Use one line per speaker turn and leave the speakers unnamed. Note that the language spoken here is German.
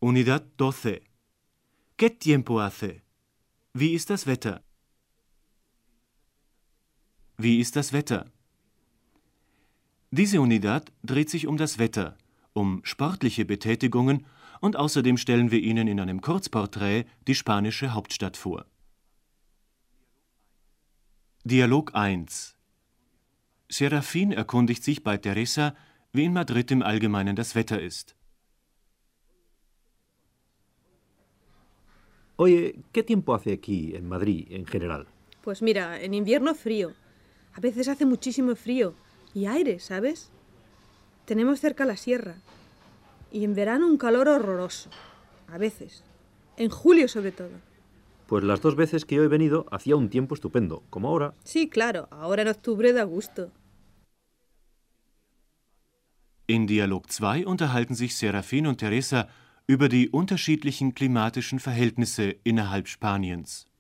Unidad 12. ¿Qué tiempo hace? Wie ist das Wetter? Wie ist das Wetter? Diese Unidad dreht sich um das Wetter, um sportliche Betätigungen und außerdem stellen wir Ihnen in einem Kurzporträt die spanische Hauptstadt vor. Dialog 1. Serafin erkundigt sich bei Teresa, wie in Madrid im Allgemeinen das Wetter ist.
Oye, ¿qué tiempo hace aquí en Madrid en general?
Pues mira, en invierno frío. A veces hace muchísimo frío. Y aire, ¿sabes? Tenemos cerca la sierra. Y en verano un calor horroroso. A veces. En julio sobre todo.
Pues las 2 veces que yo he venido hacía un tiempo estupendo, como ahora.
Sí, claro, ahora en octubre da gusto.
In Dialog 2 unterhalten sich Serafin und Teresa über die unterschiedlichen klimatischen Verhältnisse innerhalb Spaniens.